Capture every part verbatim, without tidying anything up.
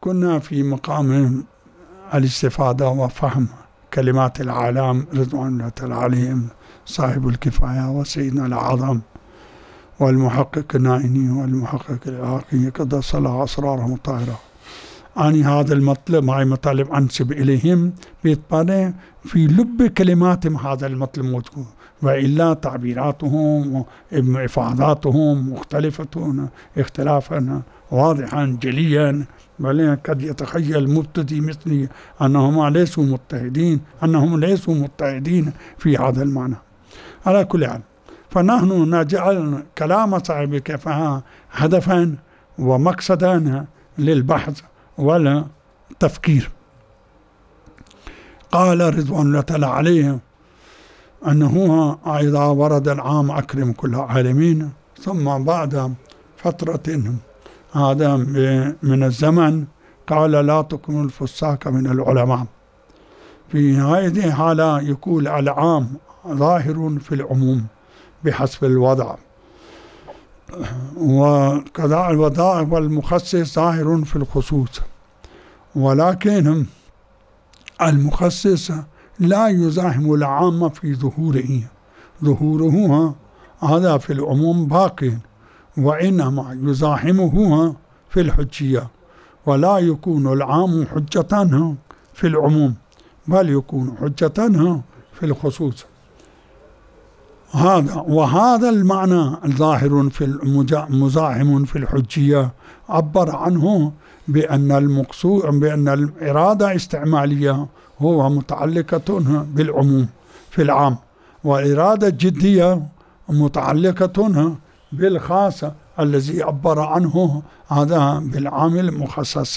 كنا في مقام الاستفادة وفهم كلمات العالم رضوان الله تعالى عليهم، صاحب الكفاية وسيدنا الأعظم والمحقق النائني والمحقق العراقي قدس الله أسرارهم الطاهرة. أني هذا المطلب معي مطالب أنسب إليهم بيتبنى في لب كلماتهم هذا المطلب موجود، وإلا تعبيراتهم وإفاداتهم مختلفة اختلافا واضحا جليا، بل قد يتخيل مبتدئ مثلي أنهم ليسوا متحدين أنهم ليسوا متحدين في هذا المعنى. على كل حال فنحن نجعل كلام صاحب الكفاية هدفا ومقصدا للبحث والتفكير. قال رضوان الله تعالى عليه أنه إذا ورد العام أكرم كل عالمين، ثم بعد فترة هذا من الزمن قال لا تكن الفساق من العلماء. في هذه الحالة يقول العام ظاهر في العموم بحسب الوضع، وكذا الوضع والمخصص ظاهر في الخصوص، ولكن المخصص لا يزاحم العام في ظهوره، ظهوره هذا في العموم باق، وإنما يزاحمه في الحجية، ولا يكون العام حجة في العموم بل يكون حجة في الخصوص. هذا وهذا المعنى الظاهر في المزاحم في الحجية عبر عنه بأن المقصود بأن الإرادة استعمالية هو متعلقة بالعموم في العام، والإرادة الجدية متعلقة بالخاص الذي عبر عنه هذا بالعام المخصص.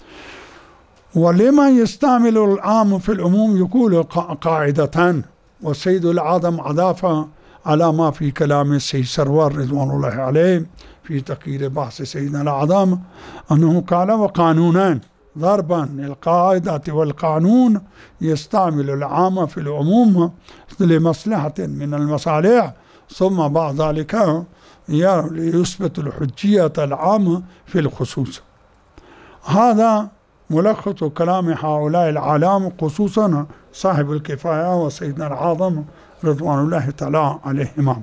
ولما يستعمل العام في العموم يقول قاعدتان، والسيد الأعظم أضاف على ما في كلام السيد سرور رضوان الله عليه في تقرير بحث سيدنا الأعظم أنه قال وقانونان ضربا للقاعدة والقانون يستعمل العام في العموم لمصلحة من المصالح، ثم بعد ذلك ليثبت الحجية العام في الخصوص. هذا ملخص كلام هؤلاء العلام خصوصا صاحب الكفاية وسيدنا الأعظم رضوان الله تعالى عليهما.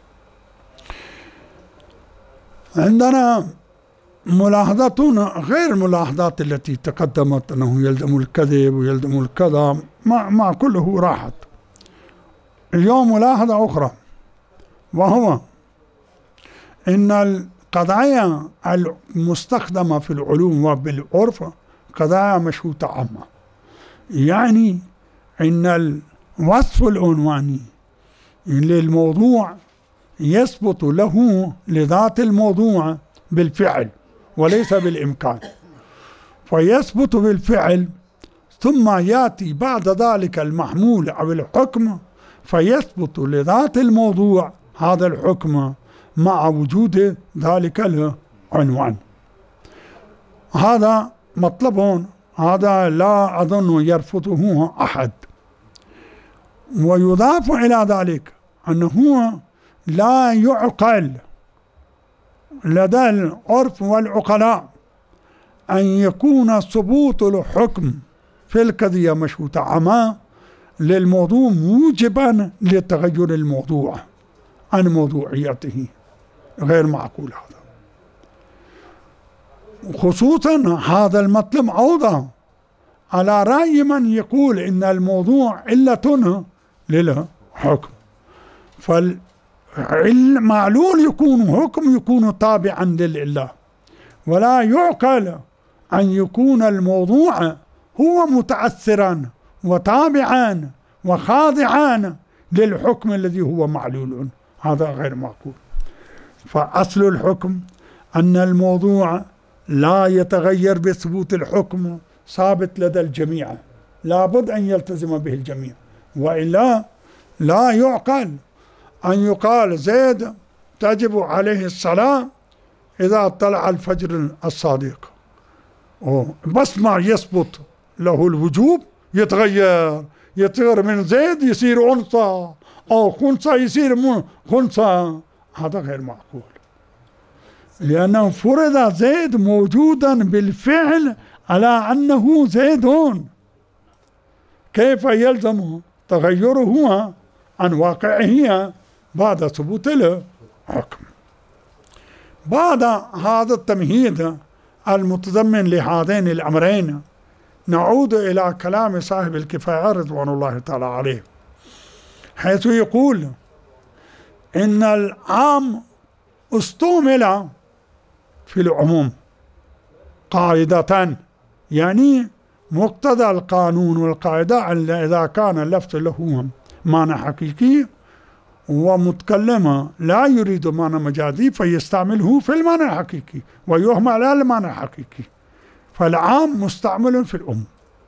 عندنا ملاحظة غير الملاحظات التي تقدمت أنه يلزم الكذب ويلزم الكذا، مع, مع كله راحت. اليوم ملاحظة أخرى، وهو إن القضايا المستخدمة في العلوم وبالعرف قضايا مشروطة عامة، يعني إن الوصف العنواني للموضوع يثبت له لذات الموضوع بالفعل وليس بالإمكان، فيثبت بالفعل ثم يأتي بعد ذلك المحمول أو الحكم فيثبت لذات الموضوع هذا الحكم مع وجود ذلك العنوان. هذا مطلب هذا لا أظن يرفضه أحد. ويضاف إلى ذلك أنه لا يعقل لدى العرف والعقلاء أن يكون ثبوت الحكم في القضية مشروطة عامة للموضوع موجبا لتغير الموضوع عن موضوعيته، غير معقول هذا. خصوصا هذا المطلب عوضة على رأي من يقول إن الموضوع علة للحكم، فالمعلول يكون حكم يكون تابعا للعلة، ولا يعقل أن يكون الموضوع هو متأثرا وتابعا وخاضعا للحكم الذي هو معلول، هذا غير معقول. فأصل الحكم أن الموضوع لا يتغير بثبوت الحكم، ثابت لدى الجميع، لابد أن يلتزم به الجميع، وإلا لا يعقل أن يقال زيد تجب عليه الصلاة إذا طلع الفجر الصادق، بس ما يثبت له الوجوب يتغير يتغير من زيد يصير أنثى أو خنثى يصير خنثى، هذا غير معقول، لأنه فرض زيد موجودا بالفعل على أنه زيد كيف يلزم تغيره عن واقعه بعد ثبوت الحكم. بعد هذا التمهيد المتضمن لهذين الأمرين نعود إلى كلام صاحب الكفاية رضوان الله تعالى عليه، حيث يقول إن العام استعمل في العموم قاعدة، يعني مقتضى القانون والقاعدة إذا كان اللفظ له معنى حقيقي ومتكلم لا يريد معنى مجازي فيستعمله في المعنى الحقيقي ويهمل على المعنى الحقيقي، فالعام مستعمل في الأم.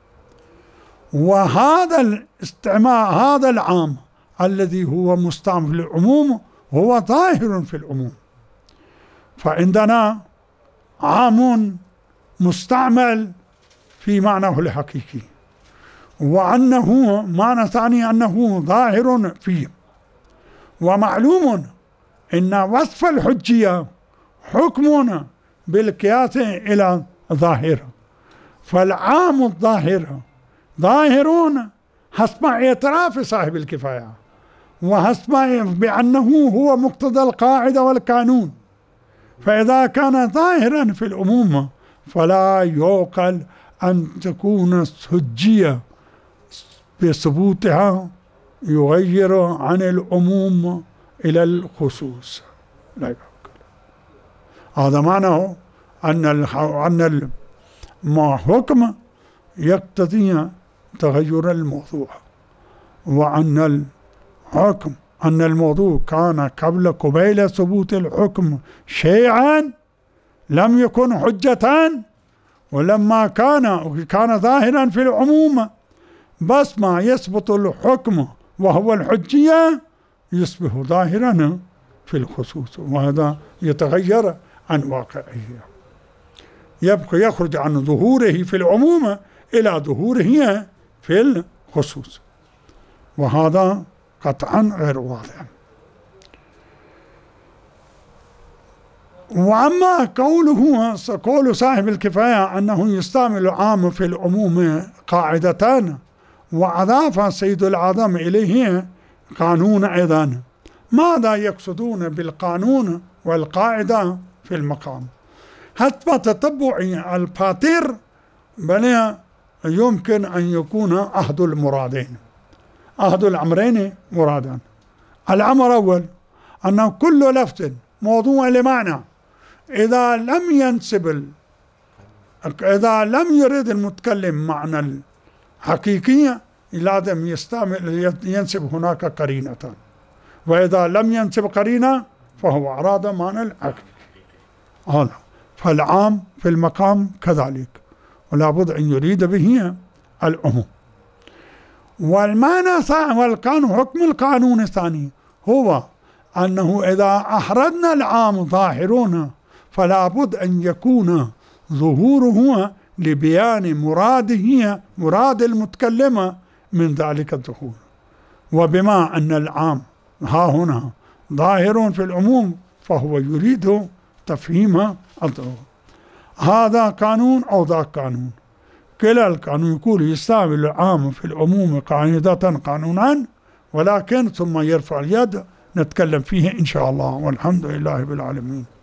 وهذا الاستعمال هذا العام الذي هو مستعمل في العموم هو ظاهر في العموم، فعندنا عام مستعمل في معناه الحقيقي، وأنه معنى ثاني أنه ظاهر فيه. ومعلوم إن وصف الحجية حكم بالقياس إلى ظاهر، فالعام الظاهر ظاهرون حسب اعتراف صاحب الكفاية وحسب بأنه هو مقتضى القاعدة والقانون، فإذا كان ظاهرا في العموم فلا يعقل أن تكون الحجية بثبوتها يغير عن العموم إلى الخصوص، لا يعقل. هذا معناه أن أن الحكم يقتضي تغير الموضوع، وأن الحكم أن الموضوع كان قبل قبيل ثبوت الحكم شيئا لم يكن حجة، ولما كان كان ظاهرا في العموم بس ما يثبت الحكم وهو الحجية يصبح ظاهرا في الخصوص، وهذا يتغير عن واقعه، يبقى يخرج عن ظهوره في العموم إلى ظهوره في الخصوص، وهذا قطعا غير واضح. وأما قوله قول صاحب الكفاية أنه يستعمل العام في العموم قاعدتان وأضاف سيد العظم إليه قانون أيضا، ماذا يقصدون بالقانون والقاعدة في المقام؟ حسب تتبع الفاتر بل يمكن أن يكون أحد المرادين أحد الأمرين مرادان. الأمر الأول أن كل لفظ موضوع لمعنى إذا لم ينسب إذا لم يريد المتكلم معنى الحقيقية لازم يستعمل ينسب هناك قرينة، وإذا لم ينسب قرينة فهو أراد معنى الحقيقي. هذا فالعام في المقام كذلك، ولا بد أن يريد به العموم. والمعنى والقانون حكم القانون الثاني هو أنه إذا أحردنا العام ظاهرون فلا بد أن يكون ظهوره لبيان مراده مراد المتكلم من ذلك الظهور، وبما أن العام ها هنا ظاهر في العموم فهو يريد تفهيم الظهور. هذا قانون أو ذاك قانون، كلا القانون يقول يستعمل العام في العموم قاعدة قانونا، ولكن ثم يرفع اليد نتكلم فيه إن شاء الله، والحمد لله بالعالمين.